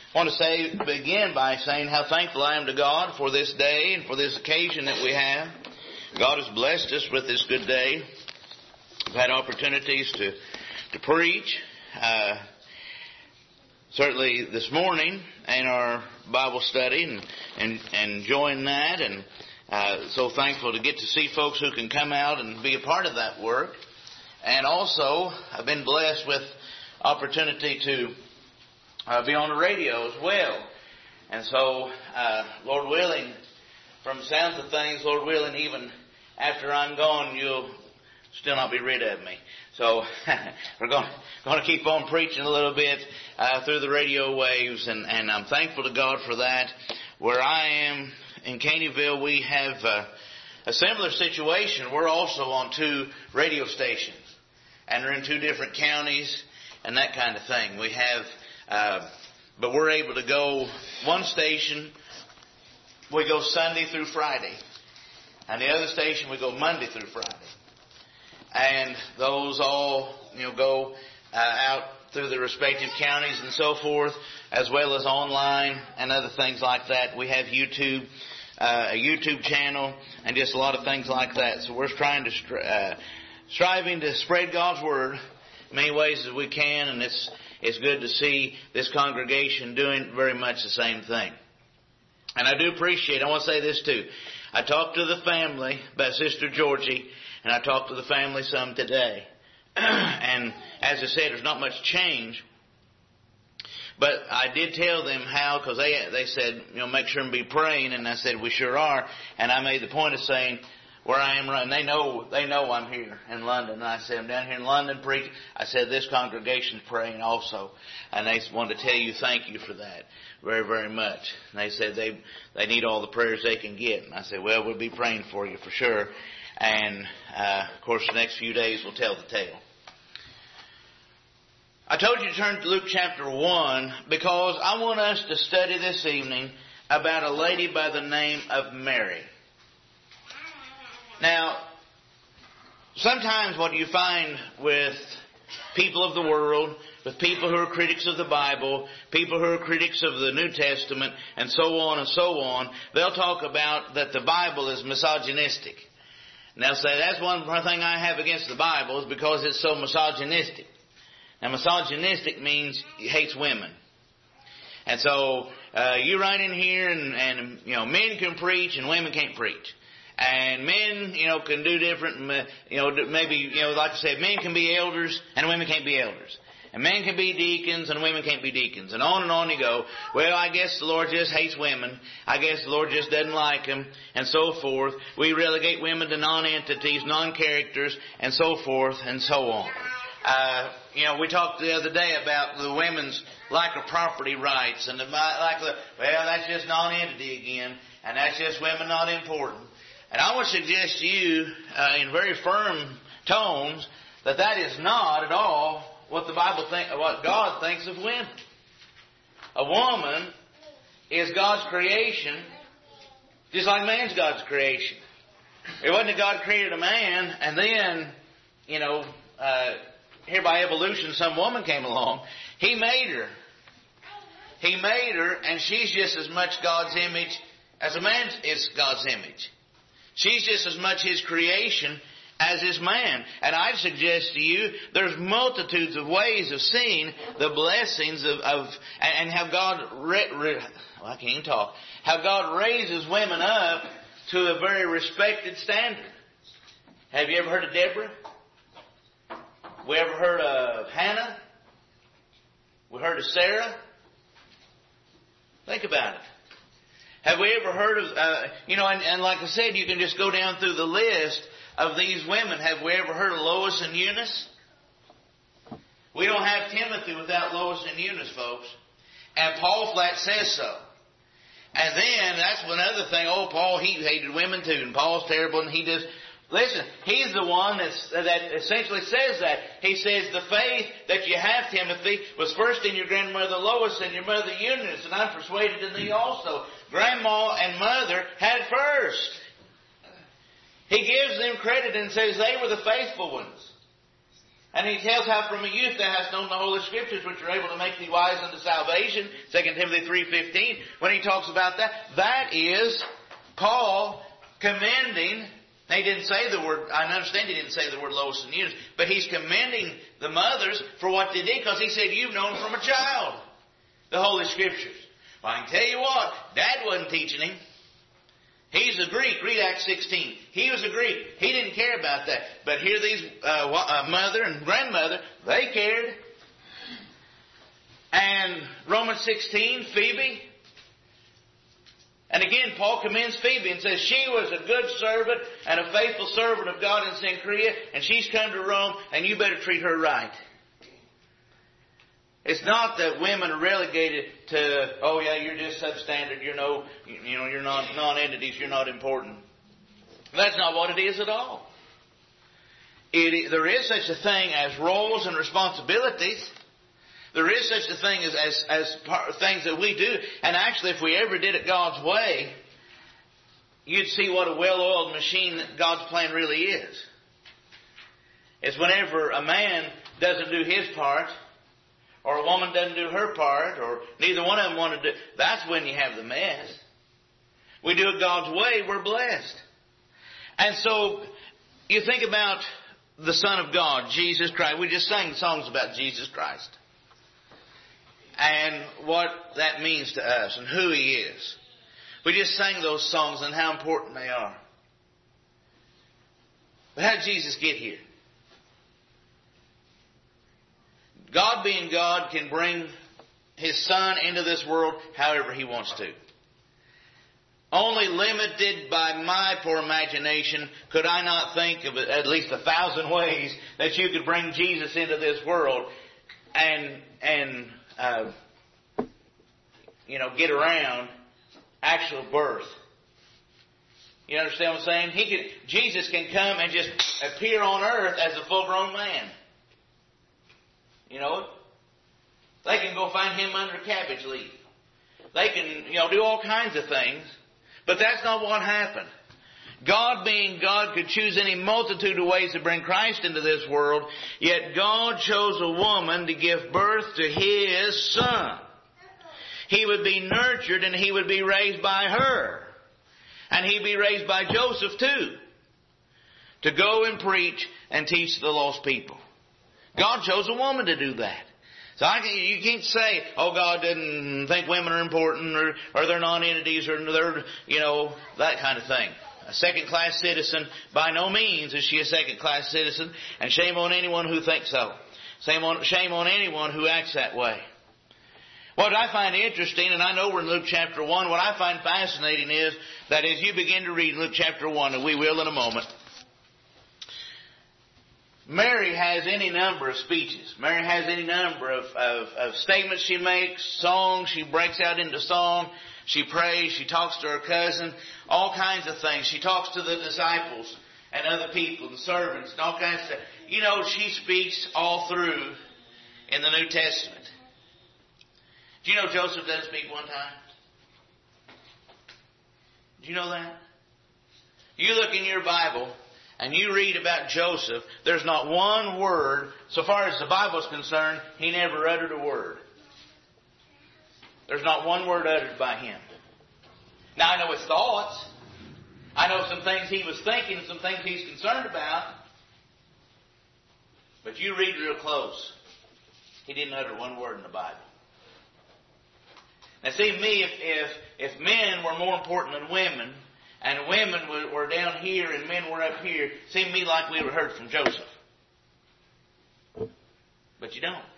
I want to begin by saying how thankful I am to God for this day and for this occasion that we have. God has blessed us with this good day. We've had opportunities to preach, certainly this morning in our Bible study and enjoying that, and so thankful to get to see folks who can come out and be a part of that work. And also, I've been blessed with opportunity to be on the radio as well. And so, Lord willing, from the sounds of things, Lord willing, even after I'm gone, you'll still not be rid of me. So, we're going to keep on preaching a little bit through the radio waves, and I'm thankful to God for that. Where I am in Caneyville, we have a similar situation. We're also on 2 radio stations, and we're in 2 different counties and that kind of thing. We have but we're able to go one station, we go Sunday through Friday. And the other station, we go Monday through Friday. And those all, go out through the respective counties and so forth, as well as online and other things like that. We have YouTube, a YouTube channel, and just a lot of things like that. So we're trying to striving to spread God's Word in many ways as we can, and it's good to see this congregation doing very much the same thing. And I do appreciate, I want to say this too. I talked to the family about Sister Georgie, and I talked to the family some today. And as I said, there's not much change. But I did tell them how, because they said, make sure and be praying, and I said, we sure are. And I made the point of saying, where I am running, they know I'm here in London. And I said, I'm down here in London preaching. I said, this congregation's praying also. And they wanted to tell you thank you for that very, very much. And they said they need all the prayers they can get. And I said, well, we'll be praying for you for sure. And, of course, the next few days will tell the tale. I told you to turn to Luke chapter 1 because I want us to study this evening about a lady by the name of Mary. Now, sometimes what you find with people of the world, with people who are critics of the Bible, people who are critics of the New Testament, and so on, they'll talk about that the Bible is misogynistic. And they'll say, that's one thing I have against the Bible is because it's so misogynistic. Now, misogynistic means it hates women. And so, you write in here and men can preach and women can't preach. And men, can do different, maybe, like I said, men can be elders and women can't be elders. And men can be deacons and women can't be deacons. And on you go. Well, I guess the Lord just hates women. I guess the Lord just doesn't like them, and so forth. We relegate women to non-entities, non-characters, and so forth, and so on. We talked the other day about the women's lack of property rights, and that's just non-entity again, and that's just women not important. And I would suggest to you, in very firm tones, that is not at all what what God thinks of women. A woman is God's creation, just like man's God's creation. It wasn't that God created a man, and then, here by evolution, some woman came along. He made her. He made her, and she's just as much God's image as a man is God's image. She's just as much His creation as is man. And I'd suggest to you, there's multitudes of ways of seeing the blessings and how God, I can't even talk, how God raises women up to a very respected standard. Have you ever heard of Deborah? We ever heard of Hannah? We heard of Sarah? Think about it. Have we ever heard of, and like I said, you can just go down through the list of these women. Have we ever heard of Lois and Eunice? We don't have Timothy without Lois and Eunice, folks. And Paul flat says so. And then, that's one other thing. Oh, Paul, he hated women too. And Paul's terrible, and he just... Listen, he's the one that essentially says that. He says the faith that you have, Timothy, was first in your grandmother Lois and your mother Eunice, and I'm persuaded in thee also. Grandma and mother had first. He gives them credit and says they were the faithful ones. And he tells how from a youth thou hast known the Holy Scriptures, which are able to make thee wise unto salvation. 2 Timothy 3:15. When he talks about that, that is Paul commending. He didn't say the word, I understand he didn't say the word Lois and Eunice, but he's commending the mothers for what they did, because he said, you've known from a child the Holy Scriptures. Well, I can tell you what, Dad wasn't teaching him. He's a Greek. Read Acts 16. He was a Greek. He didn't care about that. But here these mother and grandmother, they cared. And Romans 16, Phoebe. And again, Paul commends Phoebe and says she was a good servant and a faithful servant of God in Cenchrea, and she's come to Rome, and you better treat her right. It's not that women are relegated to, oh yeah, you're just substandard, you're not non-entities, you're not important. That's not what it is at all. There is such a thing as roles and responsibilities. There is such a thing as things that we do. And actually, if we ever did it God's way, you'd see what a well-oiled machine that God's plan really is. It's whenever a man doesn't do his part, or a woman doesn't do her part, or neither one of them want to do, that's when you have the mess. We do it God's way, we're blessed. And so, you think about the Son of God, Jesus Christ. We just sang songs about Jesus Christ. And what that means to us and who He is. We just sang those songs and how important they are. But how did Jesus get here? God being God can bring His Son into this world however He wants to. Only limited by my poor imagination could I not think of at least 1,000 ways that you could bring Jesus into this world and get around actual birth. You understand what I'm saying? Jesus can come and just appear on earth as a full-grown man. You know it? They can go find Him under a cabbage leaf. They can, do all kinds of things. But that's not what happened. God being God could choose any multitude of ways to bring Christ into this world, yet God chose a woman to give birth to His Son. He would be nurtured and He would be raised by her. And He'd be raised by Joseph too. To go and preach and teach the lost people. God chose a woman to do that. So you can't say, oh, God didn't think women are important or they're non-entities or they're, that kind of thing. A second-class citizen, by no means is she a second-class citizen, and shame on anyone who thinks so. Shame on anyone who acts that way. What I find interesting, and I know we're in Luke chapter 1, what I find fascinating is that as you begin to read Luke chapter 1, and we will in a moment, Mary has any number of speeches. Mary has any number of statements she makes, songs, she breaks out into song, she prays, she talks to her cousin, all kinds of things. She talks to the disciples and other people, the servants, and all kinds of stuff. She speaks all through in the New Testament. Do you know Joseph doesn't speak one time? Do you know that? You look in your Bible and you read about Joseph, there's not one word, so far as the Bible is concerned, he never uttered a word. There's not one word uttered by him. Now I know his thoughts. I know some things he was thinking, some things he's concerned about. But you read real close. He didn't utter one word in the Bible. Now see, me, if men were more important than women, and women were down here and men were up here, it seemed to me like we heard from Joseph. But you don't.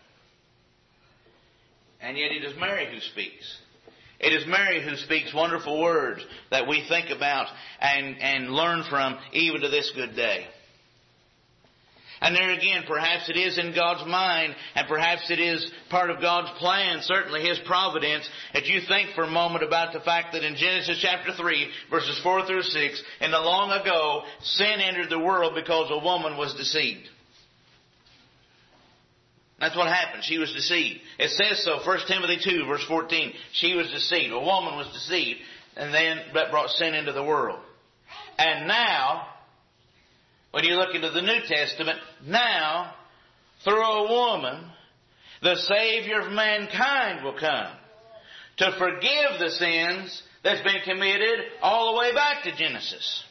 And yet it is Mary who speaks. It is Mary who speaks wonderful words that we think about and learn from even to this good day. And there again, perhaps it is in God's mind, and perhaps it is part of God's plan, certainly His providence, that you think for a moment about the fact that in Genesis chapter 3, verses 4 through 6, in the long ago, sin entered the world because a woman was deceived. That's what happened. She was deceived. It says so, 1 Timothy 2, verse 14. She was deceived. A woman was deceived, and then that brought sin into the world. And now, when you look into the New Testament, now through a woman, the Savior of mankind will come to forgive the sins that's been committed all the way back to Genesis.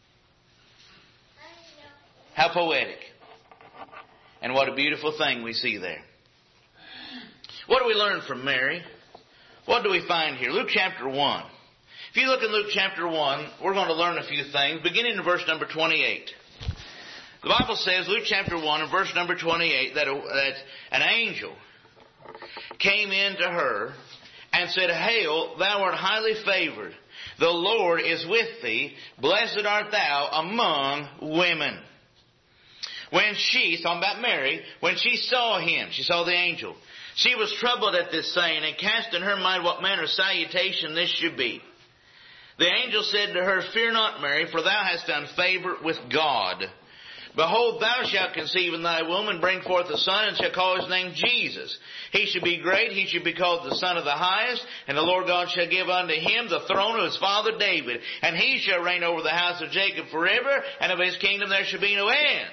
How poetic. And what a beautiful thing we see there. What do we learn from Mary? What do we find here? Luke chapter 1. If you look in Luke chapter 1, we're going to learn a few things, beginning in verse number 28. The Bible says, Luke chapter 1 and verse number 28, that an angel came in to her and said, Hail, thou art highly favored. The Lord is with thee. Blessed art thou among women. When she, talking about Mary, when she saw him, she saw the angel, she was troubled at this saying, and cast in her mind what manner of salutation this should be. The angel said to her, Fear not, Mary, for thou hast found favor with God. Behold, thou shalt conceive in thy womb, and bring forth a son, and shall call his name Jesus. He shall be great, he shall be called the Son of the Highest, and the Lord God shall give unto him the throne of his father David, and he shall reign over the house of Jacob forever, and of his kingdom there shall be no end.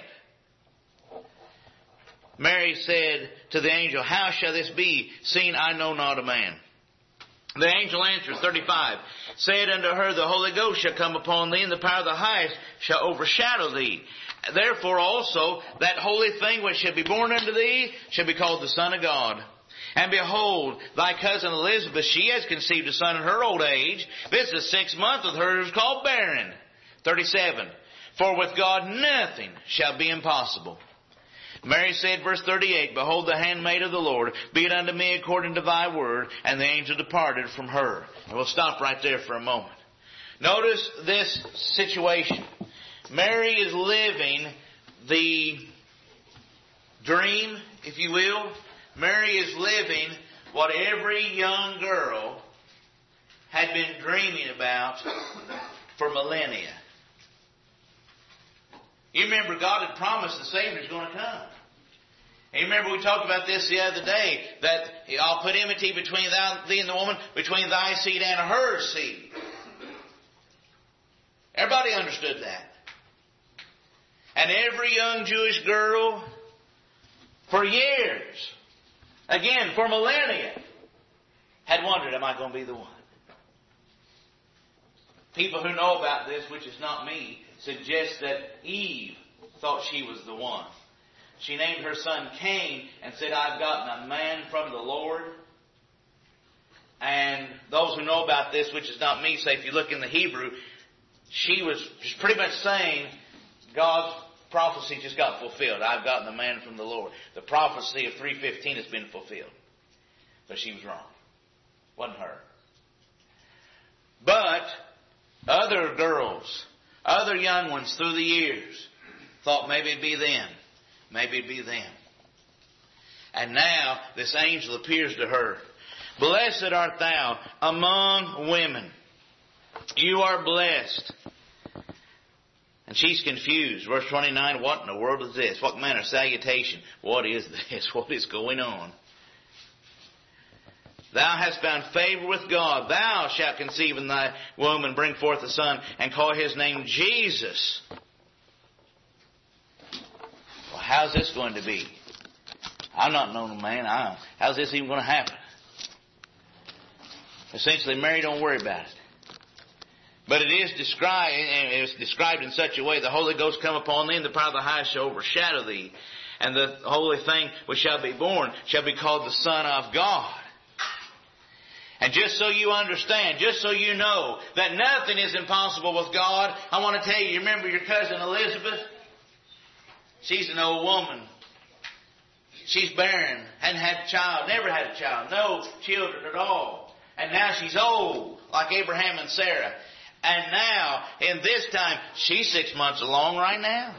Mary said to the angel, How shall this be, seeing I know not a man? The angel answered, 35, said unto her, The Holy Ghost shall come upon thee, and the power of the highest shall overshadow thee. Therefore also that holy thing which shall be born unto thee shall be called the Son of God. And behold, thy cousin Elizabeth, she has conceived a son in her old age. This is the 6th month with her is called barren. 37, For with God nothing shall be impossible. Mary said, verse 38, Behold, the handmaid of the Lord, be it unto me according to thy word. And the angel departed from her. And we'll stop right there for a moment. Notice this situation. Mary is living the dream, if you will. Mary is living what every young girl had been dreaming about for millennia. You remember God had promised the Savior is going to come. And you remember we talked about this the other day, that I'll put enmity between thee and the woman, between thy seed and her seed. Everybody understood that. And every young Jewish girl, for years, again, for millennia, had wondered, am I going to be the one? People who know about this, which is not me, suggest that Eve thought she was the one. She named her son Cain and said, I've gotten a man from the Lord. And those who know about this, which is not me, say if you look in the Hebrew, she was pretty much saying God's prophecy just got fulfilled. I've gotten a man from the Lord. The prophecy of 3:15 has been fulfilled. But she was wrong. Wasn't her. But other girls, other young ones through the years thought maybe it'd be them. Maybe it'd be them. And now this angel appears to her. Blessed art thou among women. You are blessed. And she's confused. Verse 29, what in the world is this? What manner of salutation? What is this? What is going on? Thou hast found favor with God. Thou shalt conceive in thy womb and bring forth a son and call his name Jesus. Well, how's this going to be? I'm not known a man. How's this even going to happen? Essentially, Mary, don't worry about it. But it is described, and it's described in such a way, the Holy Ghost come upon thee, and the power of the highest shall overshadow thee. And the holy thing which shall be born shall be called the Son of God. And just so you understand, just so you know that nothing is impossible with God, I want to tell you, remember your cousin Elizabeth? She's an old woman. She's barren, hadn't had a child, never had a child, no children at all. And now she's old, like Abraham and Sarah. And now, in this time, she's 6 months along right now.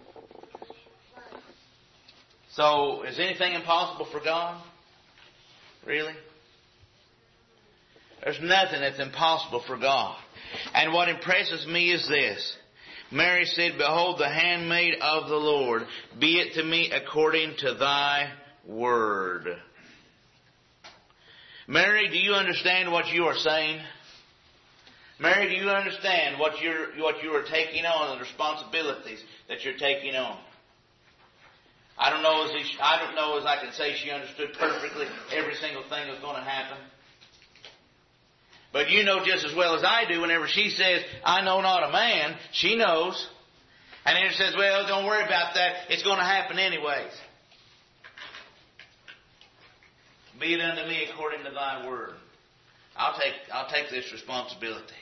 So, is anything impossible for God? Really? There's nothing that's impossible for God. And what impresses me is this. Mary said, Behold, the handmaid of the Lord, be it to me according to thy word. Mary, do you understand what you are saying? Mary, do you understand what you are taking on, the responsibilities that you're taking on? I don't know as I can say she understood perfectly every single thing that's going to happen. But you know just as well as I do, whenever she says, I know not a man, she knows. And then it says, well, don't worry about that. It's going to happen anyways. Be it unto me according to thy word. I'll take this responsibility.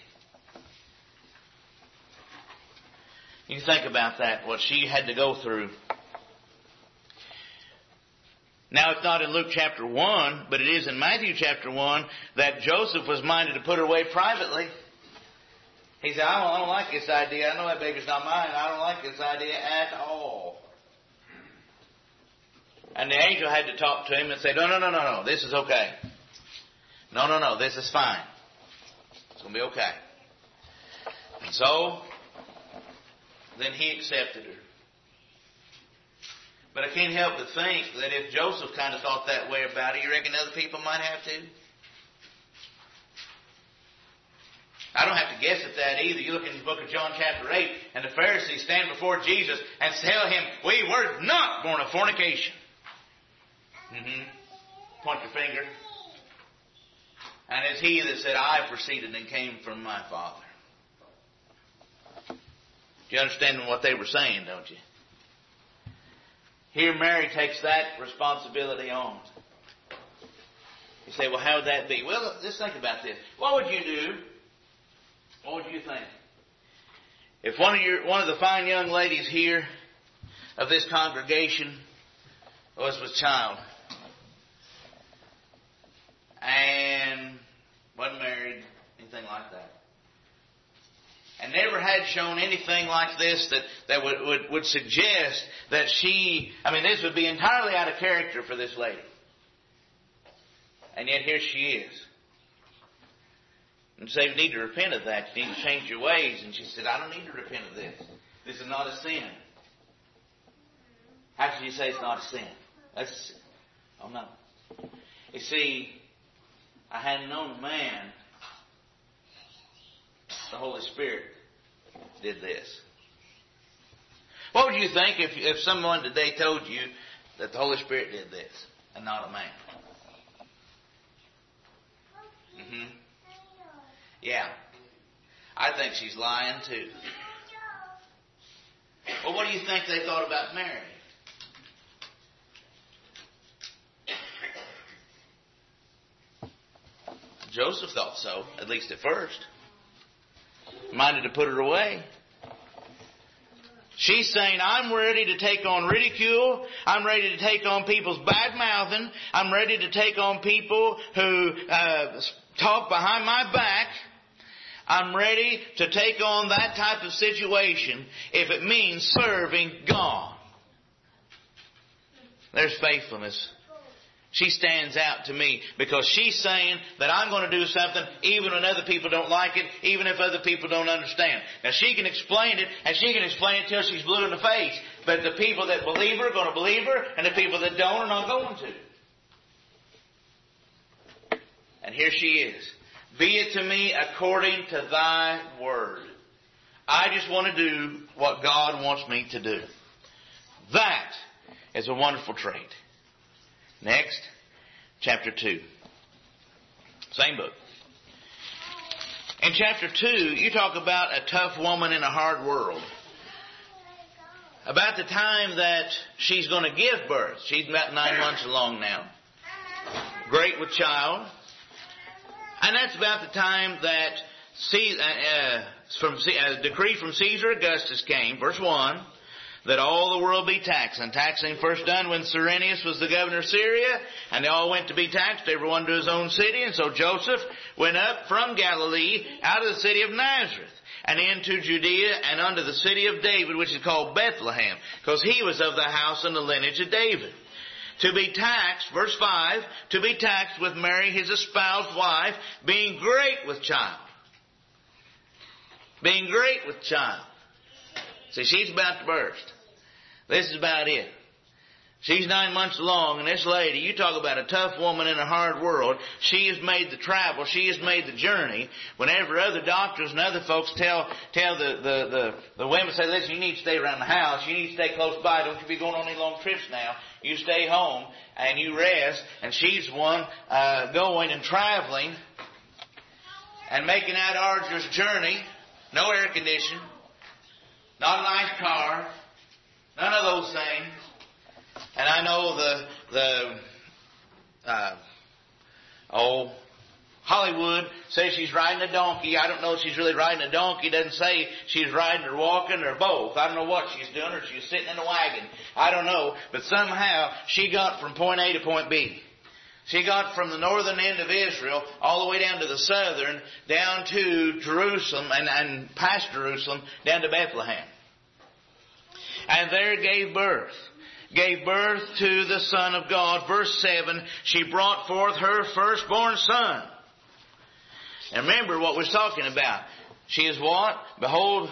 You think about that, what she had to go through. Now, it's not in Luke chapter 1, but it is in Matthew chapter 1 that Joseph was minded to put her away privately. He said, I don't like this idea. I know that baby's not mine. I don't like this idea at all. And the angel had to talk to him and say, no, this is okay. No, this is fine. It's going to be okay. And so, then he accepted her. But I can't help but think that if Joseph kind of thought that way about it, you reckon other people might have to? I don't have to guess at that either. You look in the book of John chapter 8, and the Pharisees stand before Jesus and tell him, we were not born of fornication. Point your finger. And it's he that said, I proceeded and came from my Father. Do you understand what they were saying, don't you? Here Mary takes that responsibility on. You say, well, how would that be? Well, just think about this. What would you do? What would you think? If one of the fine young ladies here of this congregation was with child and wasn't married, anything like that, and never had shown anything like this that would suggest that this would be entirely out of character for this lady. And yet here she is. And say, you need to repent of that. You need to change your ways. And she said, I don't need to repent of this. This is not a sin. How can you say it's not a sin? That's a sin. Oh, no. You see, I hadn't known a man. The Holy Spirit did this. What would you think if someone today told you that the Holy Spirit did this and not a man? Yeah. I think she's lying too. Well, what do you think they thought about Mary? Joseph thought so, at least at first. Minded to put her away. She's saying, I'm ready to take on ridicule. I'm ready to take on people's bad-mouthing. I'm ready to take on people who talk behind my back. I'm ready to take on that type of situation if it means serving God. There's faithfulness. She stands out to me because she's saying that I'm going to do something even when other people don't like it, even if other people don't understand. Now she can explain it, and she can explain it till she's blue in the face. But the people that believe her are going to believe her, and the people that don't are not going to. And here she is. Be it to me according to thy word. I just want to do what God wants me to do. That is a wonderful trait. Next, chapter 2. Same book. In chapter 2, you talk about a tough woman in a hard world. About the time that she's going to give birth. She's about 9 months along now. Great with child. And that's about the time that a decree from Caesar Augustus came, verse 1, that all the world be taxed. And taxing first done when Cyrenius was the governor of Syria, and they all went to be taxed, everyone to his own city. And so Joseph went up from Galilee out of the city of Nazareth and into Judea and unto the city of David, which is called Bethlehem, because he was of the house and the lineage of David. To be taxed, verse 5, to be taxed with Mary, his espoused wife, being great with child. Being great with child. See, she's about to burst. This is about it. She's 9 months along, and this lady, you talk about a tough woman in a hard world, she has made the travel, she has made the journey. Whenever other doctors and other folks tell the women, say, listen, you need to stay around the house, you need to stay close by, don't you be going on any long trips now. You stay home and you rest, and she's the one going and traveling and making that arduous journey. No air conditioning, not a nice car, none of those things. And I know Hollywood says she's riding a donkey. I don't know if she's really riding a donkey. It doesn't say she's riding or walking or both. I don't know what she's doing, or she's sitting in a wagon. I don't know. But somehow she got from point A to point B. She got from the northern end of Israel all the way down to the southern, down to Jerusalem, and past Jerusalem, down to Bethlehem. And there gave birth to the Son of God. Verse 7, she brought forth her firstborn son. And remember what we're talking about. She is what? Behold,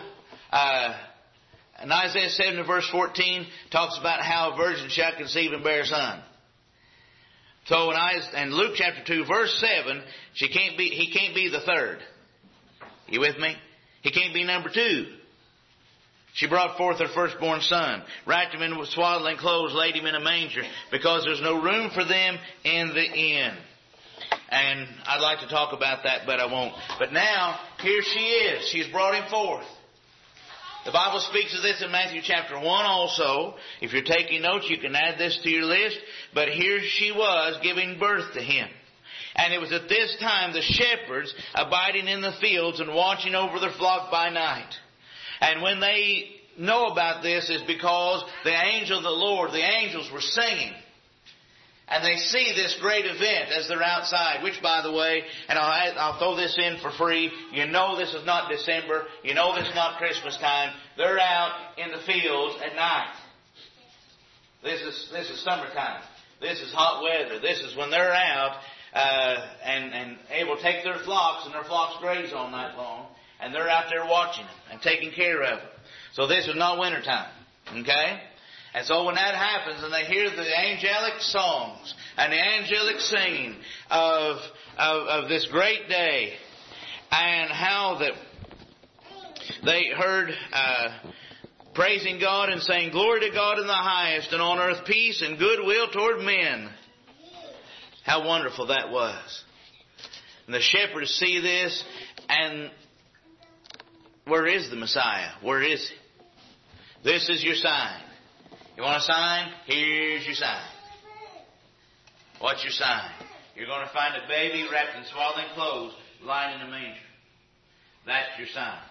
in Isaiah 7 verse 14 talks about how a virgin shall conceive and bear a son. So in Luke chapter 2 verse 7, he can't be the third. You with me? He can't be number 2. She brought forth her firstborn son, wrapped him in swaddling clothes, laid him in a manger, because there's no room for them in the inn. And I'd like to talk about that, but I won't. But now, here she is. She's brought him forth. The Bible speaks of this in Matthew chapter 1 also. If you're taking notes, you can add this to your list. But here she was giving birth to him. And it was at this time the shepherds abiding in the fields and watching over their flock by night. And when they know about this is because the angel of the Lord, the angels were singing. And they see this great event as they're outside, which, by the way, and I'll throw this in for free. You know this is not December. You know this is not Christmas time. They're out in the fields at night. This is summertime. This is hot weather. This is when they're out and able to take their flocks, and their flocks graze all night long. And they're out there watching them and taking care of them. So this is not wintertime. Okay? And so when that happens and they hear the angelic songs and the angelic singing of this great day, and how that they heard praising God and saying, glory to God in the highest, and on earth peace and goodwill toward men. How wonderful that was. And the shepherds see this, and where is the Messiah? Where is he? This is your sign. You want a sign? Here's your sign. What's your sign? You're going to find a baby wrapped in swaddling clothes lying in a manger. That's your sign.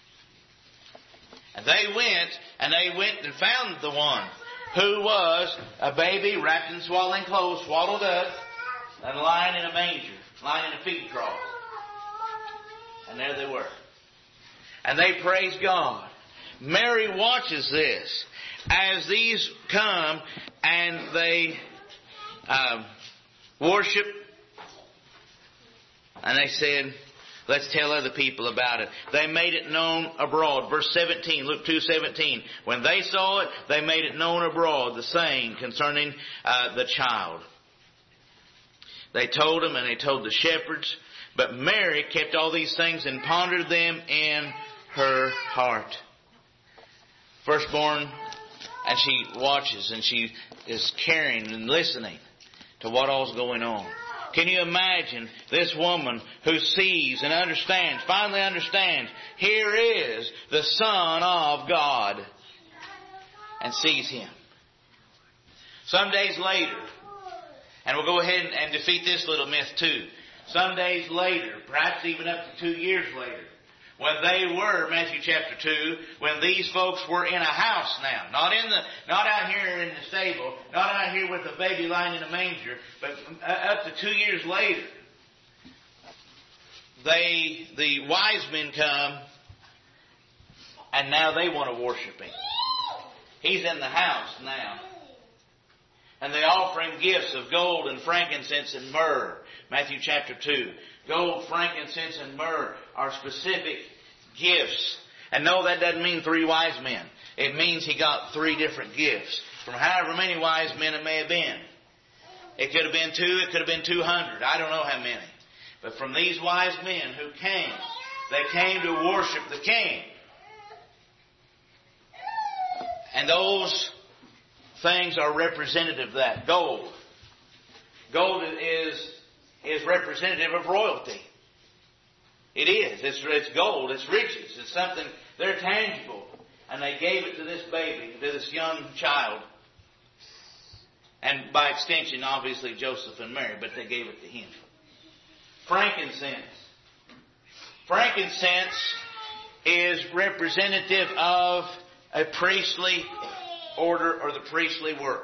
And they went and found the one who was a baby wrapped in swaddling clothes, swaddled up, and lying in a manger, lying in a fig trough. And there they were. And they praise God. Mary watches this as these come and they worship. And they said, let's tell other people about it. They made it known abroad. Verse 17, Luke 2:17. When they saw it, they made it known abroad, the saying concerning the child. They told them, and they told the shepherds. But Mary kept all these things and pondered them in her heart. Firstborn, and she watches and she is caring and listening to what all's going on. Can you imagine this woman who sees and understands, finally understands, here is the Son of God, and sees Him. Some days later, and we'll go ahead and defeat this little myth too. Some days later, perhaps even up to 2 years later, when they were, Matthew chapter 2, when these folks were in a house now, not out here in the stable, not out here with a baby lying in a manger, but up to 2 years later, the wise men come, and now they want to worship Him. He's in the house now. And they offer Him gifts of gold and frankincense and myrrh. Matthew chapter 2. Gold, frankincense, and myrrh are specific gifts. And no, that doesn't mean 3 wise men. It means He got 3 different gifts. from however many wise men it may have been. It could have been 2, it could have been 200. I don't know how many. But from these wise men who came, they came to worship the King. And those things are representative of that. Gold. Gold is representative of royalty. It is. It's gold. It's riches. It's something, they're tangible. And they gave it to this baby, to this young child. And by extension, obviously, Joseph and Mary, but they gave it to him. Frankincense. Frankincense is representative of a priestly order or the priestly work.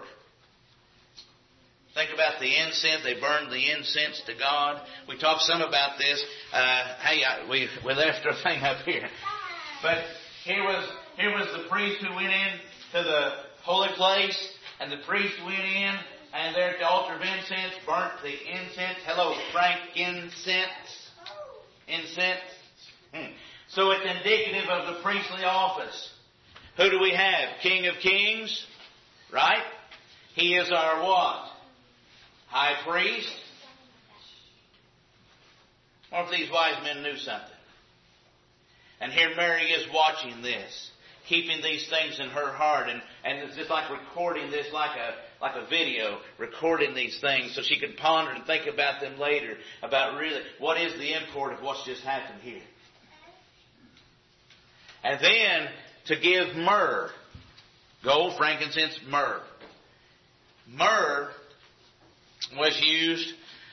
Think about the incense. They burned the incense to God. We talked some about this. We left our thing up here. But here was the priest who went in to the holy place, and the priest went in, and there at the altar of incense, burnt the incense. Hello, frankincense. Incense. So it's indicative of the priestly office. Who do we have? King of Kings, right? He is our what? High priest. What if these wise men knew something? And here Mary is watching this, keeping these things in her heart, and it's just like recording this like a video, recording these things so she could ponder and think about them later, about really what is the import of what's just happened here. And then to give myrrh. Gold, frankincense, myrrh. Myrrh was used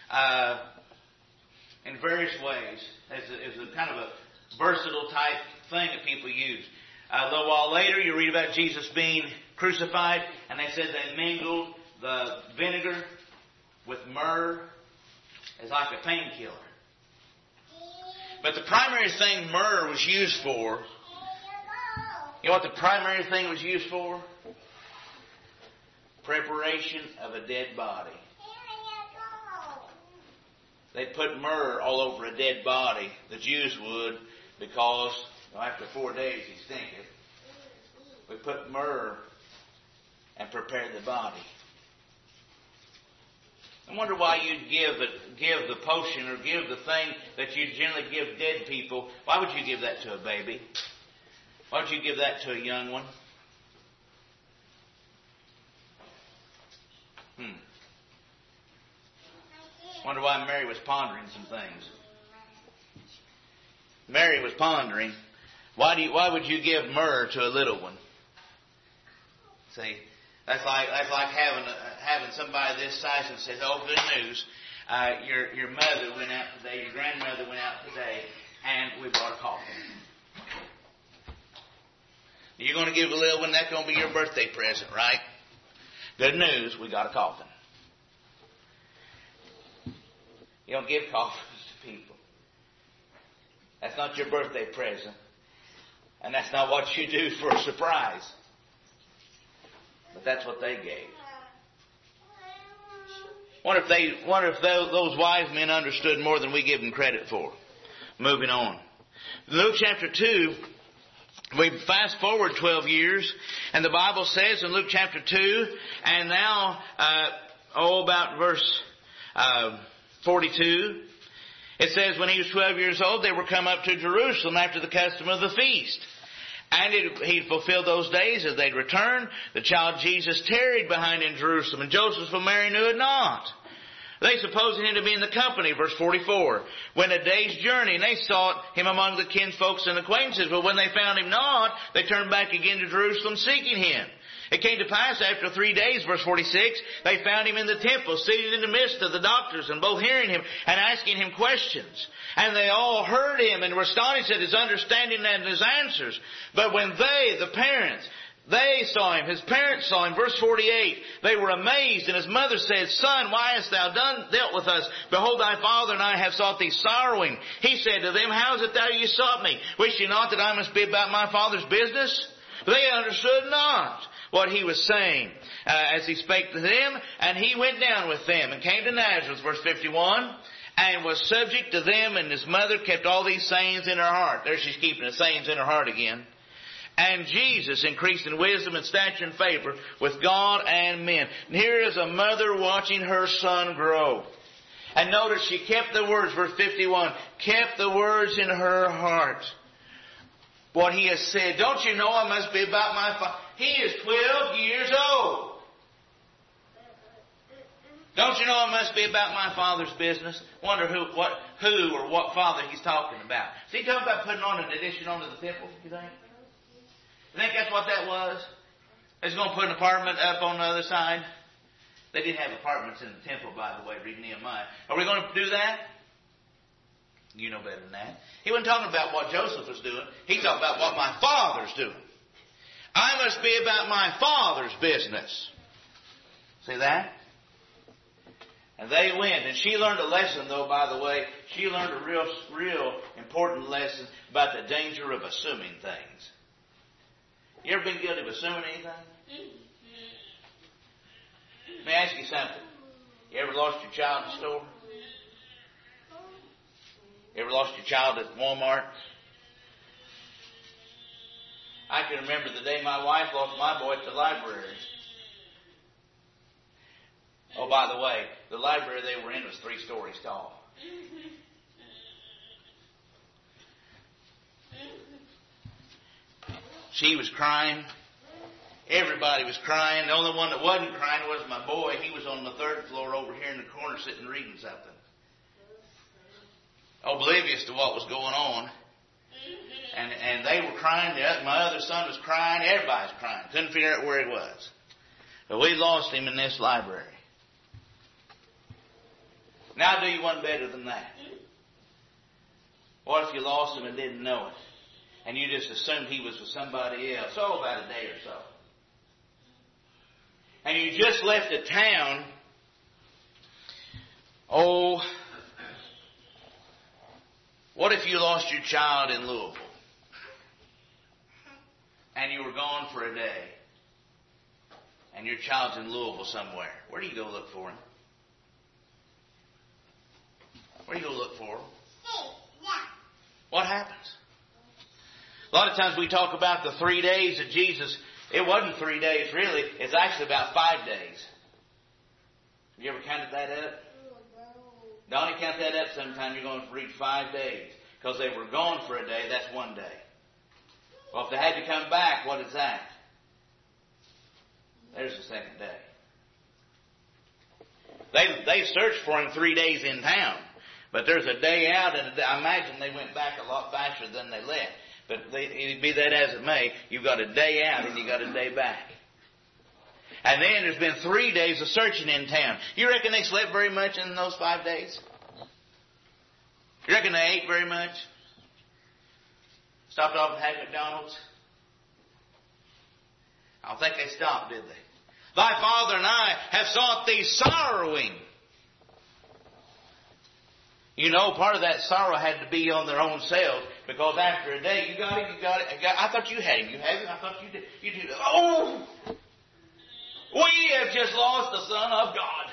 in various ways as a kind of a versatile type thing that people use. A little while later, you read about Jesus being crucified, and they said they mingled the vinegar with myrrh as like a painkiller. But the primary thing myrrh was used for, you know what the primary thing was used for? Preparation of a dead body. They'd put myrrh all over a dead body. The Jews would, because after 4 days he'd stinketh. We put myrrh and prepare the body. I wonder why you'd give the potion or give the thing that you generally give dead people. Why would you give that to a baby? Why would you give that to a young one? Wonder why Mary was pondering some things. Mary was pondering, why would you give myrrh to a little one? See, that's like having somebody this size and says, "Oh, good news! Your mother went out today. Your grandmother went out today, and we bought a coffin. You're going to give a little one. That's going to be your birthday present, right? Good news! We got a coffin." You don't give coffins to people. That's not your birthday present. And that's not what you do for a surprise. But that's what they gave. Wonder if those wise men understood more than we give them credit for. Moving on. Luke chapter 2, we fast forward 12 years, and the Bible says in Luke chapter 2, and now, about verse 42, it says, when he was 12 years old, they were come up to Jerusalem after the custom of the feast. And he'd fulfilled those days as they'd returned. The child Jesus tarried behind in Jerusalem, and Joseph and Mary knew it not. They supposed him to be in the company, verse 44. When a day's journey, and they sought him among the kinsfolks and acquaintances. But when they found him not, they turned back again to Jerusalem seeking him. It came to pass after 3 days, verse 46, they found him in the temple, seated in the midst of the doctors, and both hearing him and asking him questions. And they all heard him and were astonished at his understanding and his answers. But when the parents saw him, his parents saw him, verse 48, they were amazed, and his mother said, Son, why hast thou dealt with us? Behold, thy father and I have sought thee sorrowing. He said to them, How is it that you sought me? Wish ye not that I must be about my father's business? But they understood not what he was saying as he spake to them, and he went down with them and came to Nazareth, verse 51, and was subject to them, and his mother kept all these sayings in her heart. There she's keeping the sayings in her heart again. And Jesus increased in wisdom and stature and favor with God and men. And here is a mother watching her son grow. And notice she kept the words, verse 51, kept the words in her heart. What he has said. Don't you know I must be about my father? He is 12 years old. Don't you know I must be about my Father's business? Wonder who or what Father he's talking about. Is he talking about putting on an addition onto the temple, you think? You think that's what that was? He's going to put an apartment up on the other side? They didn't have apartments in the temple, by the way, read Nehemiah. Are we going to do that? You know better than that. He wasn't talking about what Joseph was doing. He talked about what my Father's doing. I must be about my Father's business. See that? And they went. And she learned a lesson, though, by the way. She learned a real important lesson about the danger of assuming things. You ever been guilty of assuming anything? Let me ask you something. You ever lost your child in the store? You ever lost your child at Walmart? I can remember the day my wife lost my boy at the library. Oh, by the way, the library they were in was 3 stories tall. She was crying. Everybody was crying. The only one that wasn't crying was my boy. He was on the 3rd floor over here in the corner sitting reading something. Oblivious to what was going on. And they were crying. My other son was crying. Everybody was crying. Couldn't figure out where he was. But we lost him in this library. Now do you one better than that? What if you lost him and didn't know it? And you just assumed he was with somebody else? Oh, about a day or so. And you just left a town. Oh, what if you lost your child in Louisville? And you were gone for a day. And your child's in Louisville somewhere. Where do you go look for him? Where do you go look for him? What happens? A lot of times we talk about the 3 days of Jesus. It wasn't 3 days, really. It's actually about 5 days. Have you ever counted that up? Donnie, count that up sometime. You're going to reach 5 days. Because they were gone for a day, that's 1 day. Well, if they had to come back, what is that? There's the 2nd day. They searched for him 3 days in town. But there's a day out, and I imagine they went back a lot faster than they left. But be that as it may, you've got a day out and you've got a day back. And then there's been 3 days of searching in town. You reckon they slept very much in those 5 days? You reckon they ate very much? Stopped off and had McDonald's? I don't think they stopped, did they? Thy father and I have sought thee sorrowing. You know, part of that sorrow had to be on their own selves, because after a day, you got it. I thought you had him. You have him? I thought you did. You did. Oh! We have just lost the Son of God.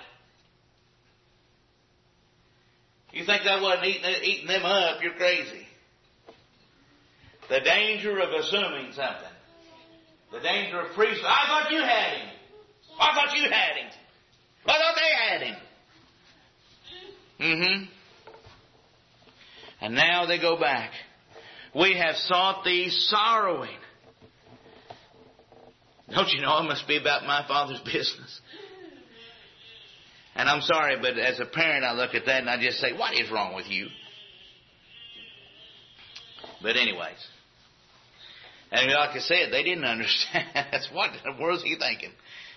You think that wasn't eating them up? You're crazy. The danger of assuming something. The danger of preaching. I thought you had him. I thought you had him. I thought they had him. Mm-hmm. And now they go back. We have sought thee sorrowing. Don't you know it must be about my Father's business? And I'm sorry, but as a parent I look at that and I just say, what is wrong with you? But anyways. And like I said, they didn't understand. That's what in the world is he thinking?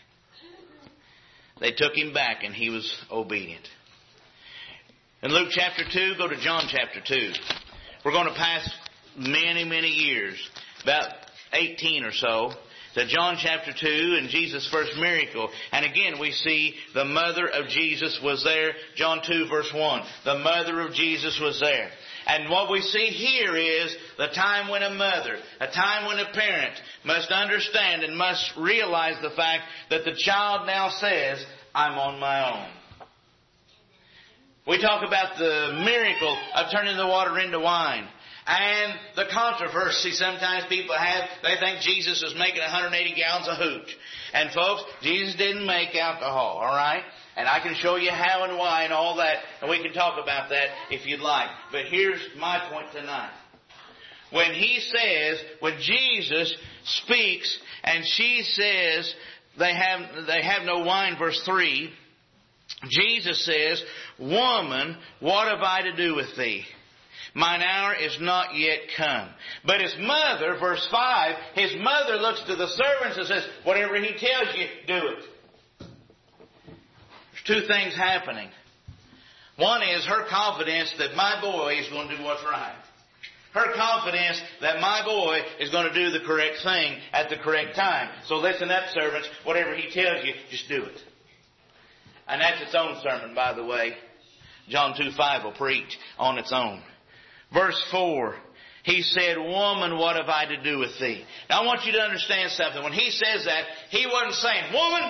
They took him back and he was obedient. In Luke chapter 2, go to John chapter 2. We're going to pass many, many years, about 18 or so, to John chapter 2 and Jesus' first miracle. And again, we see the mother of Jesus was there. John 2 verse 1. The mother of Jesus was there. And what we see here is the time when a mother, a time when a parent must understand and must realize the fact that the child now says, I'm on my own. We talk about the miracle of turning the water into wine. And the controversy sometimes people have, they think Jesus was making 180 gallons of hooch. And folks, Jesus didn't make alcohol, all right? And I can show you how and why and all that, and we can talk about that if you'd like. But here's my point tonight. When when Jesus speaks and she says they have no wine, verse 3, Jesus says, "Woman, what have I to do with thee? Mine hour is not yet come." But his mother, verse 5, his mother looks to the servants and says, "Whatever he tells you, do it." There's two things happening. One is her confidence that my boy is going to do what's right. Her confidence that my boy is going to do the correct thing at the correct time. So listen up, servants. Whatever he tells you, just do it. And that's its own sermon, by the way. John 2:5 will preach on its own. Verse 4, he said, "Woman, what have I to do with thee?" Now I want you to understand something. When he says that, he wasn't saying, "Woman."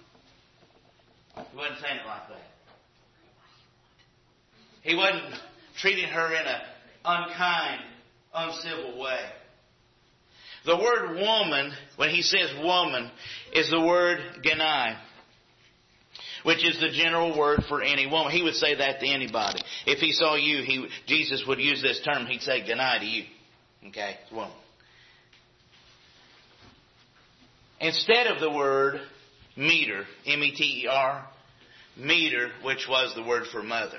He wasn't saying it like that. He wasn't treating her in an unkind, uncivil way. The word woman, when he says woman, is the word genai, which is the general word for any woman. He would say that to anybody. If he saw you, Jesus would use this term. He'd say genai to you. Okay, woman. Instead of the word meter, M-E-T-E-R, meter, which was the word for mother.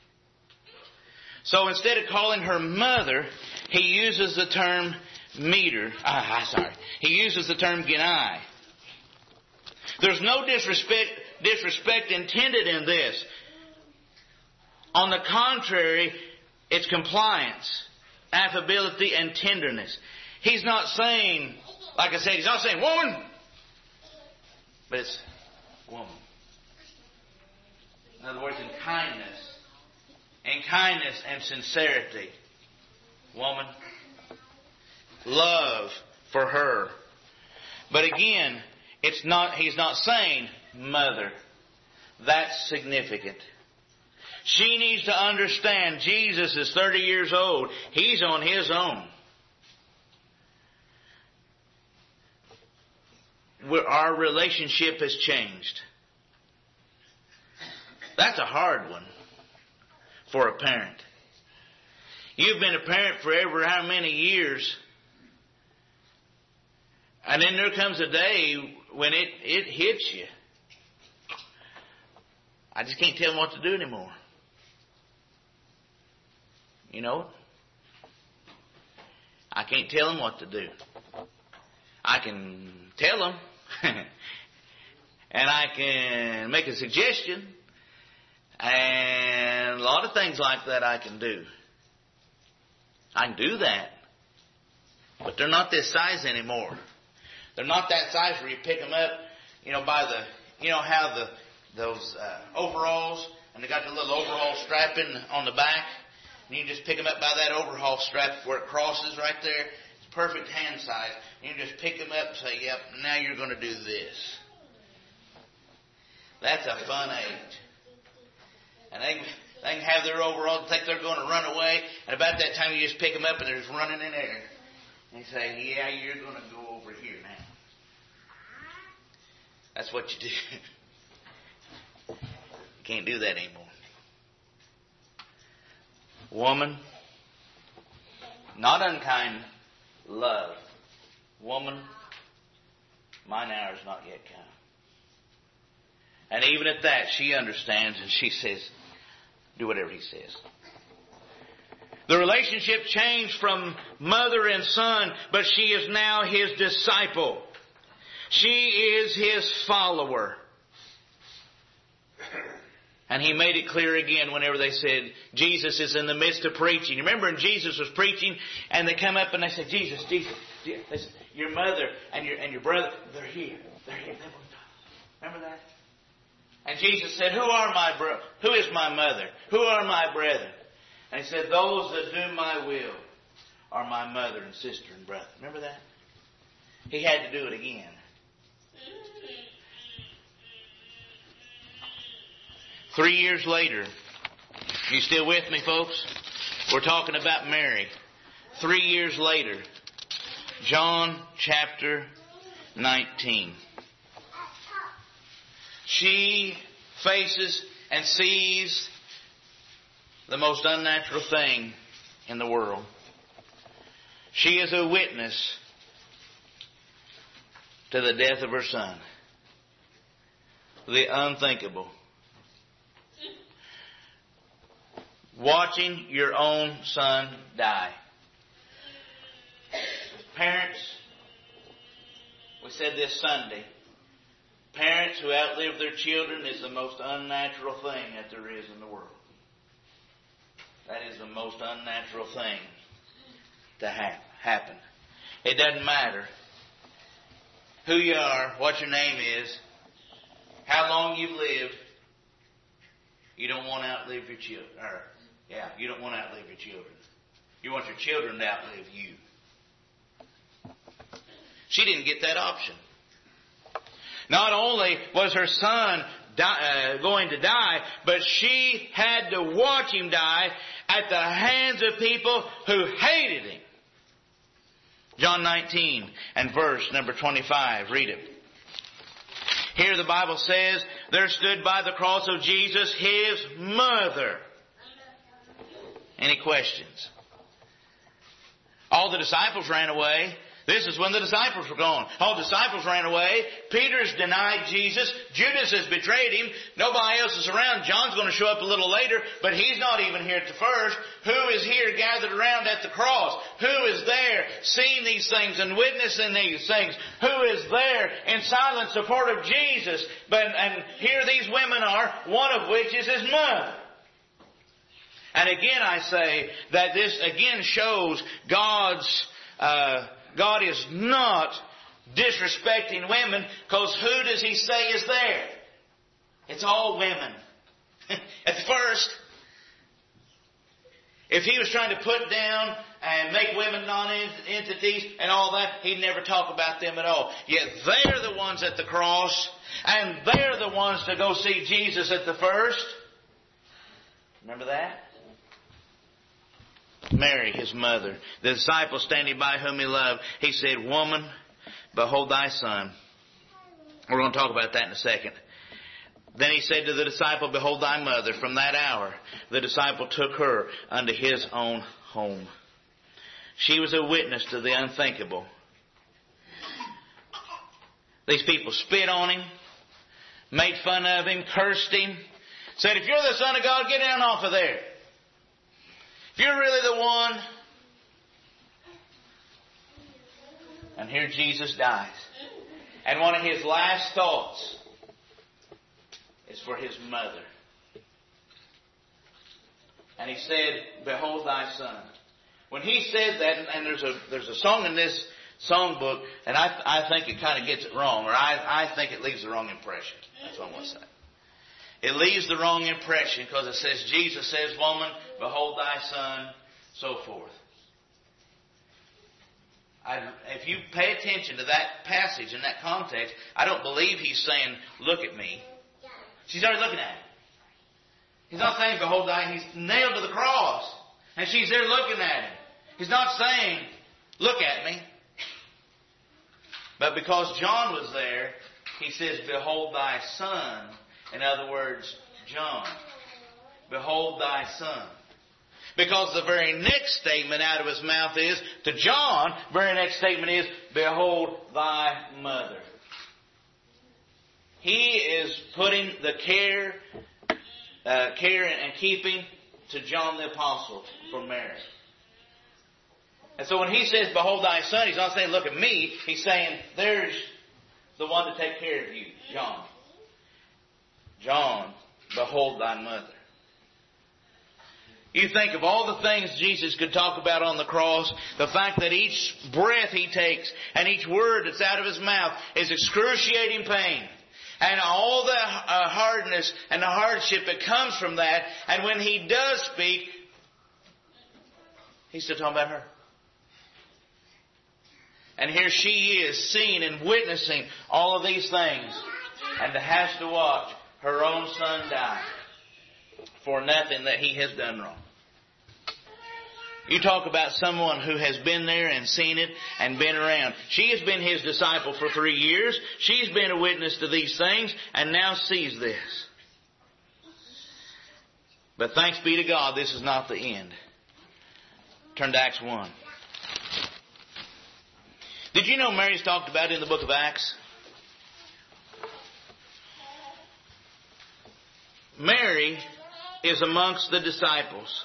So instead of calling her mother, he uses the term meter. He uses the term genai. There's no disrespect intended in this. On the contrary, it's compliance, affability, and tenderness. He's not saying, like I said, he's not saying woman, but it's woman. In other words, in kindness and sincerity. Woman. Love for her. But again, he's not saying mother. That's significant. She needs to understand Jesus is 30 years old. He's on his own. Our relationship has changed. That's a hard one for a parent. You've been a parent for ever how many years. And then there comes a day when it hits you. I just can't tell them what to do anymore. You know? I can't tell them what to do. I can tell them. And I can make a suggestion. And a lot of things like that I can do. I can do that. But they're not this size anymore. They're not that size where you pick them up, by how those overalls, and they got the little overall strapping on the back, and you just pick them up by that overhaul strap where it crosses right there. It's perfect hand size. And you just pick them up and say, "Yep, now you're going to do this." That's a fun age. And they can have their overalls, think they're going to run away, and about that time you just pick them up and they're just running in air. And you say, "Yeah, you're going to go over here now." That's what you do. You can't do that anymore. Woman, not unkind, love. Woman, mine hour is not yet come. And even at that, she understands and she says, do whatever he says. The relationship changed from mother and son, but she is now his disciple. She is his follower. And he made it clear again whenever they said, Jesus is in the midst of preaching. Remember when Jesus was preaching and they come up and they said, Jesus. They said, your mother and your brother, they're here. They're here. Remember that? And Jesus said, who is my mother? Who are my brethren? And he said, those that do my will are my mother and sister and brother. Remember that? He had to do it again. Three years later, you still with me, folks? We're talking about Mary. 3 years later. John chapter 19. She faces and sees the most unnatural thing in the world. She is a witness to the death of her son. The unthinkable. Watching your own son die. Parents, we said this Sunday, parents who outlive their children is the most unnatural thing that there is in the world. That is the most unnatural thing to happen. It doesn't matter who you are, what your name is, how long you've lived. You don't want to outlive your children. You don't want to outlive your children. You want your children to outlive you. She didn't get that option. Not only was her son going to die, but she had to watch him die at the hands of people who hated him. John 19 and verse number 25. Read it. Here the Bible says, there stood by the cross of Jesus his mother. Any questions? All the disciples ran away. This is when the disciples were gone. All the disciples ran away. Peter's denied Jesus. Judas has betrayed him. Nobody else is around. John's going to show up a little later, but he's not even here at the first. Who is here gathered around at the cross? Who is there seeing these things and witnessing these things? Who is there in silent support of Jesus? And here these women are, one of which is his mother. And again I say that this again shows God is not disrespecting women, because who does he say is there? It's all women. At first, if he was trying to put down and make women non-entities and all that, he'd never talk about them at all. Yet they're the ones at the cross, and they're the ones to go see Jesus at the first. Remember that? Mary, his mother, the disciple standing by whom he loved, he said, "Woman, behold thy son." We're going to talk about that in a second. Then he said to the disciple, "Behold thy mother." From that hour, the disciple took her unto his own home. She was a witness to the unthinkable. These people spit on him, made fun of him, cursed him, said, "If you're the Son of God, get down off of there. If you're really the one." And here Jesus dies. And one of his last thoughts is for his mother. And he said, "Behold thy son." When he said that, and there's a song in this songbook, and I think it kind of gets it wrong, or I think it leaves the wrong impression. That's what I'm going to say. It leaves the wrong impression because it says, Jesus says, "Woman, behold thy son," so forth. If you pay attention to that passage in that context, I don't believe he's saying, "Look at me." She's already looking at him. He's not saying, "Behold thy," he's nailed to the cross. And she's there looking at him. He's not saying, "Look at me." But because John was there, he says, "Behold thy son." In other words, John, behold thy son. Because the very next statement out of his mouth is, to John, the very next statement is, behold thy mother. He is putting the care and keeping to John the Apostle for Mary. And so when he says, behold thy son, he's not saying, "Look at me." He's saying, there's the one to take care of you, John. John, behold thy mother. You think of all the things Jesus could talk about on the cross, the fact that each breath he takes and each word that's out of his mouth is excruciating pain. And all the hardness and the hardship that comes from that. And when he does speak, he's still talking about her. And here she is seeing and witnessing all of these things. And has to watch her own son die for nothing that he has done wrong. You talk about someone who has been there and seen it and been around. She has been his disciple for 3 years. She's been a witness to these things and now sees this. But thanks be to God, this is not the end. Turn to Acts 1. Did you know Mary's talked about in the book of Acts? Mary is amongst the disciples.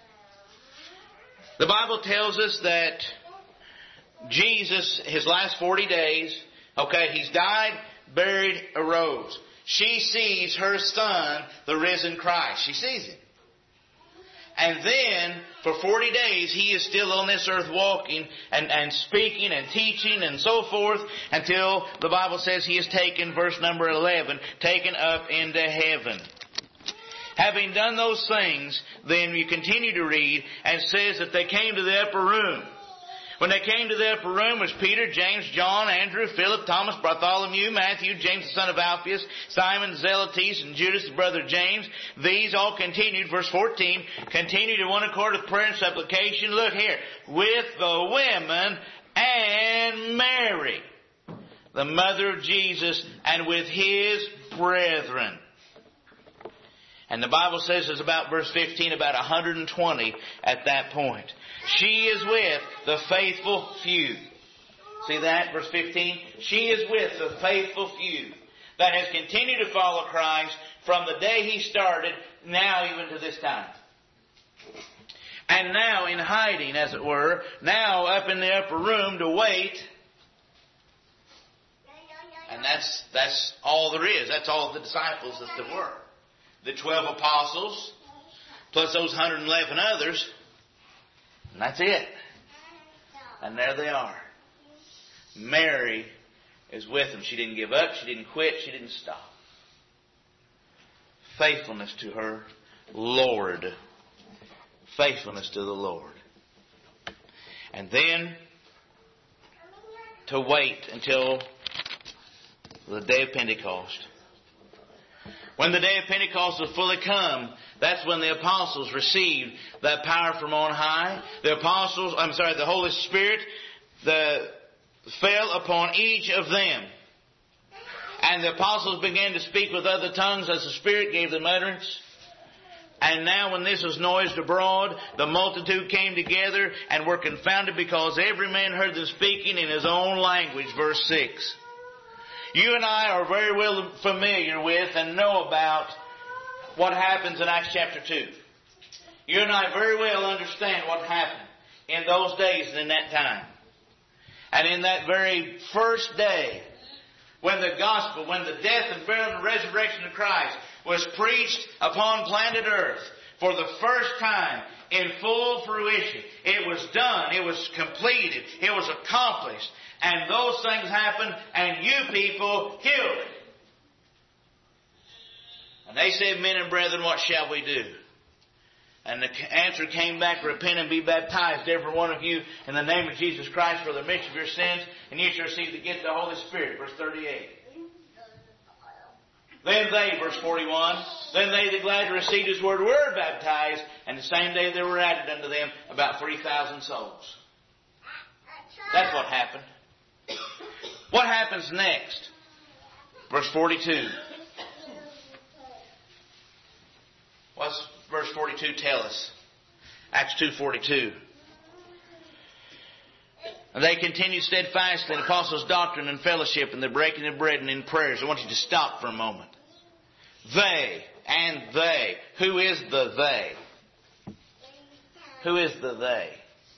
The Bible tells us that Jesus, his last 40 days, he's died, buried, arose. She sees her son, the risen Christ. She sees him. And then, for 40 days, he is still on this earth walking and speaking and teaching and so forth until the Bible says he is taken, verse number 11, taken up into heaven. Having done those things, then you continue to read, and it says that they came to the upper room. When they came to the upper room was Peter, James, John, Andrew, Philip, Thomas, Bartholomew, Matthew, James the son of Alphaeus, Simon Zelotes, and Judas his brother James. These all continued, verse 14, continued in one accord with prayer and supplication. Look here, with the women and Mary, the mother of Jesus, and with his brethren. And the Bible says it's about verse 15, about 120 at that point. She is with the faithful few. See that? Verse 15. She is with the faithful few that has continued to follow Christ from the day he started, now even to this time. And now in hiding, as it were, now up in the upper room to wait. And that's all there is. That's all the disciples that there were. The 12 apostles, plus those 111 others. And that's it. And there they are. Mary is with them. She didn't give up. She didn't quit. She didn't stop. Faithfulness to her Lord. Faithfulness to the Lord. And then to wait until the day of Pentecost. When the day of Pentecost was fully come, that's when the apostles received that power from on high. The Holy Spirit fell upon each of them. And the apostles began to speak with other tongues as the Spirit gave them utterance. And now when this was noised abroad, the multitude came together and were confounded because every man heard them speaking in his own language. Verse 6. You and I are very well familiar with and know about what happens in Acts chapter 2. You and I very well understand what happened in those days and in that time. And in that very first day, when the gospel, when the death and burial and resurrection of Christ was preached upon planet Earth for the first time in full fruition, it was done, it was completed, it was accomplished. And those things happened, and you people killed it. And they said, men and brethren, what shall we do? And the answer came back, repent and be baptized, every one of you, in the name of Jesus Christ for the remission of your sins, and you shall receive the gift of the Holy Spirit. Verse 38. Then they, verse 41, then they that gladly received his word were baptized, and the same day there were added unto them about 3,000 souls. That's what happened. What happens next? Verse 42. What's verse 42 tell us? Acts 2:42. And they continued steadfastly in apostles' doctrine and fellowship and the breaking of bread and in prayers. I want you to stop for a moment. They and they. Who is the they? Who is the they?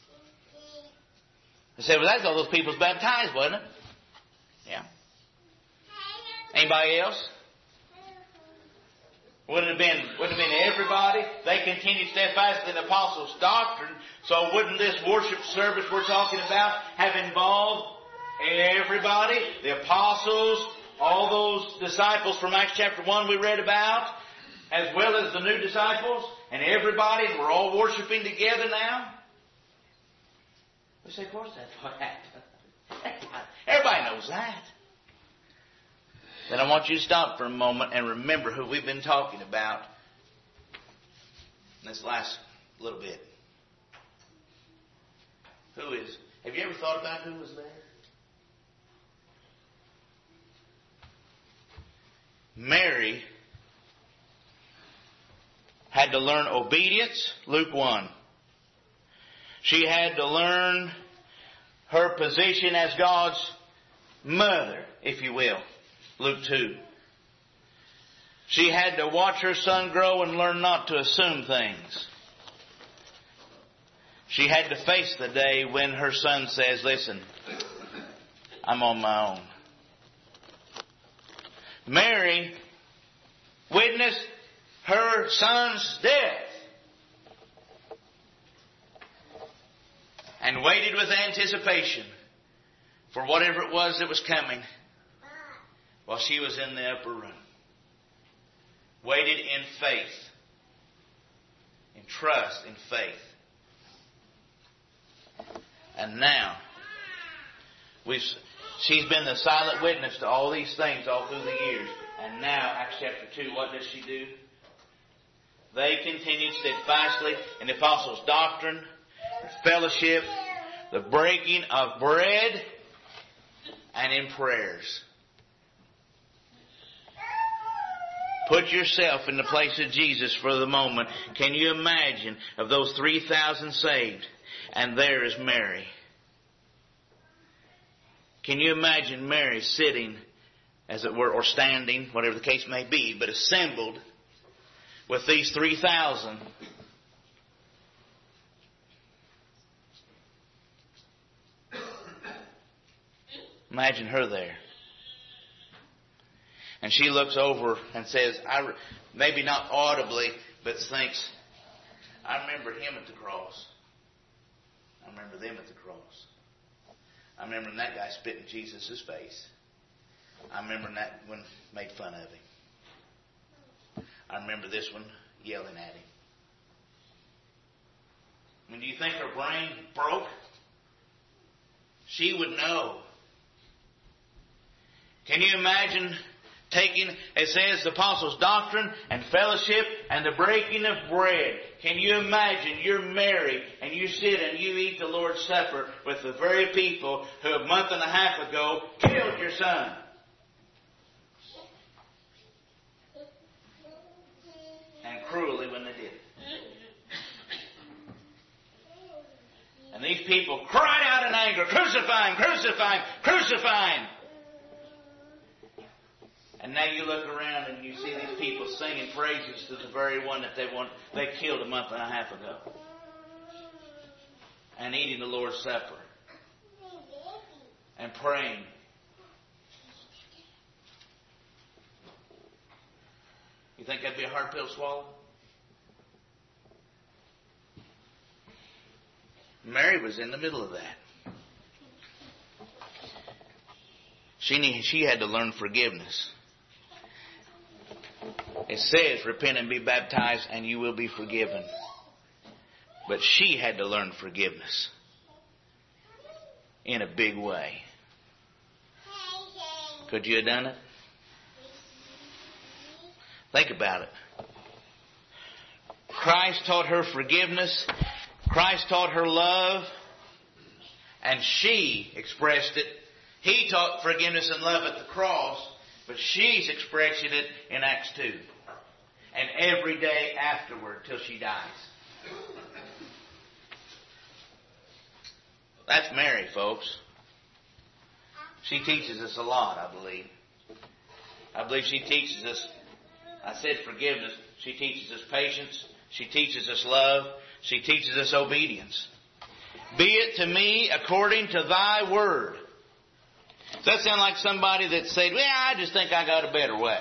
They said, well, that's all those people's baptized, wasn't it? Yeah. Anybody else? Wouldn't have been everybody? They continued steadfastly in the apostles' doctrine. So wouldn't this worship service we're talking about have involved everybody? The apostles, all those disciples from Acts chapter 1 we read about, as well as the new disciples, and everybody, we're all worshiping together now? We say, of course that's what happened. Everybody knows that. Then I want you to stop for a moment and remember who we've been talking about in this last little bit. Have you ever thought about who was there? Mary had to learn obedience, Luke 1. She had to learn her position as God's mother, if you will, Luke 2. She had to watch her son grow and learn not to assume things. She had to face the day when her son says, listen, I'm on my own. Mary witnessed her son's death and waited with anticipation for whatever it was that was coming while she was in the upper room. Waited in faith, in trust, in faith. And now, she's been the silent witness to all these things all through the years. And now, Acts chapter 2, what does she do? They continued steadfastly in the apostles' doctrine, fellowship, the breaking of bread, and in prayers. Put yourself in the place of Jesus for the moment. Can you imagine of those 3,000 saved? And there is Mary. Can you imagine Mary sitting, as it were, or standing, whatever the case may be, but assembled with these 3,000? Imagine her there. And she looks over and says, maybe not audibly, but thinks, I remember him at the cross. I remember them at the cross. I remember that guy spit in Jesus' face. I remember that one made fun of him. I remember this one yelling at him. I mean, do you think her brain broke? She would know. Can you imagine taking, it says, the apostles' doctrine and fellowship and the breaking of bread? Can you imagine you're Mary and you sit and you eat the Lord's Supper with the very people who a month and a half ago killed your son? And cruelly when they did it. And these people cried out in anger, crucify him, crucify him, crucify him. And now you look around and you see these people singing praises to the very one that they killed a month and a half ago. And eating the Lord's Supper. And praying. You think that'd be a hard pill to swallow? Mary was in the middle of that. She had to learn forgiveness. It says, repent and be baptized and you will be forgiven. But she had to learn forgiveness in a big way. Could you have done it? Think about it. Christ taught her forgiveness. Christ taught her love. And she expressed it. He taught forgiveness and love at the cross. But she's expressing it in Acts 2. And every day afterward till she dies. That's Mary, folks. She teaches us a lot, I believe. I believe she teaches us, I said forgiveness. She teaches us patience. She teaches us love. She teaches us obedience. Be it to me according to thy word. Does that sound like somebody that said, well, I just think I got a better way?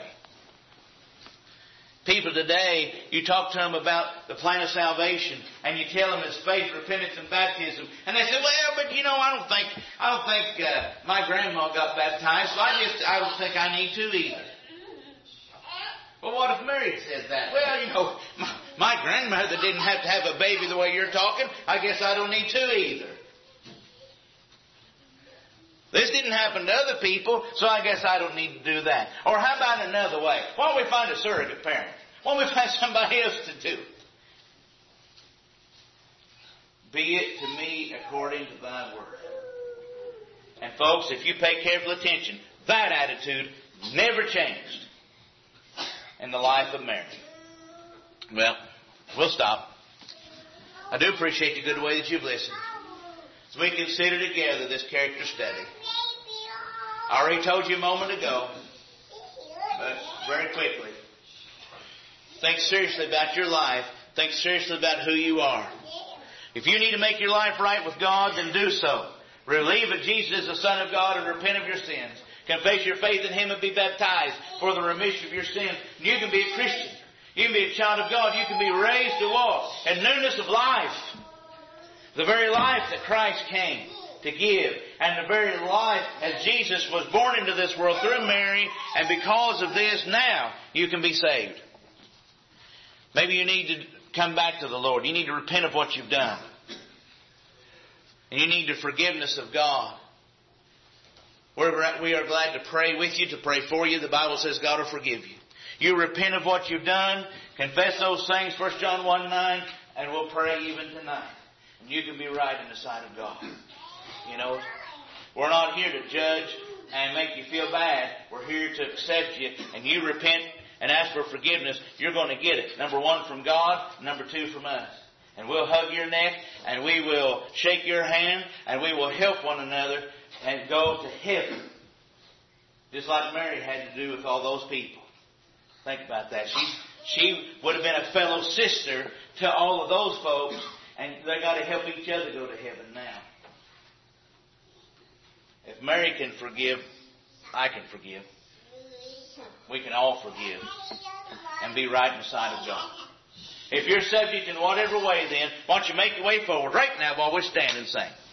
People today, you talk to them about the plan of salvation, and you tell them it's faith, repentance, and baptism, and they say, well, but you know, I don't think my grandma got baptized, so I don't think I need to either. Well, what if Mary said that? Well, you know, my grandmother didn't have to have a baby the way you're talking. I guess I don't need to either. This didn't happen to other people, so I guess I don't need to do that. Or how about another way? Why don't we find a surrogate parent? Why don't we find somebody else to do? Be it to me according to thy word. And folks, if you pay careful attention, that attitude never changed in the life of Mary. Well, we'll stop. I do appreciate the good way that you've listened. As we consider together this character study. I already told you a moment ago, but very quickly. Think seriously about your life. Think seriously about who you are. If you need to make your life right with God, then do so. Believe that Jesus is the Son of God and repent of your sins. Confess your faith in Him and be baptized for the remission of your sins. You can be a Christian. You can be a child of God. You can be raised to walk in newness of life. The very life that Christ came to give. And the very life as Jesus was born into this world through Mary. And because of this, now you can be saved. Maybe you need to come back to the Lord. You need to repent of what you've done. And you need the forgiveness of God. We are glad to pray with you, to pray for you. The Bible says God will forgive you. You repent of what you've done. Confess those things, 1 John 1:9, and we'll pray even tonight. And you can be right in the sight of God. You know, we're not here to judge and make you feel bad. We're here to accept you. And you repent and ask for forgiveness, you're going to get it. Number 1 from God, number 2 from us. And we'll hug your neck, and we will shake your hand, and we will help one another and go to heaven. Just like Mary had to do with all those people. Think about that. She would have been a fellow sister to all of those folks, and they got to help each other go to heaven now. If Mary can forgive, I can forgive. We can all forgive and be right in the sight of God. If you're subject in whatever way, then why don't you make your way forward right now while we stand and sing.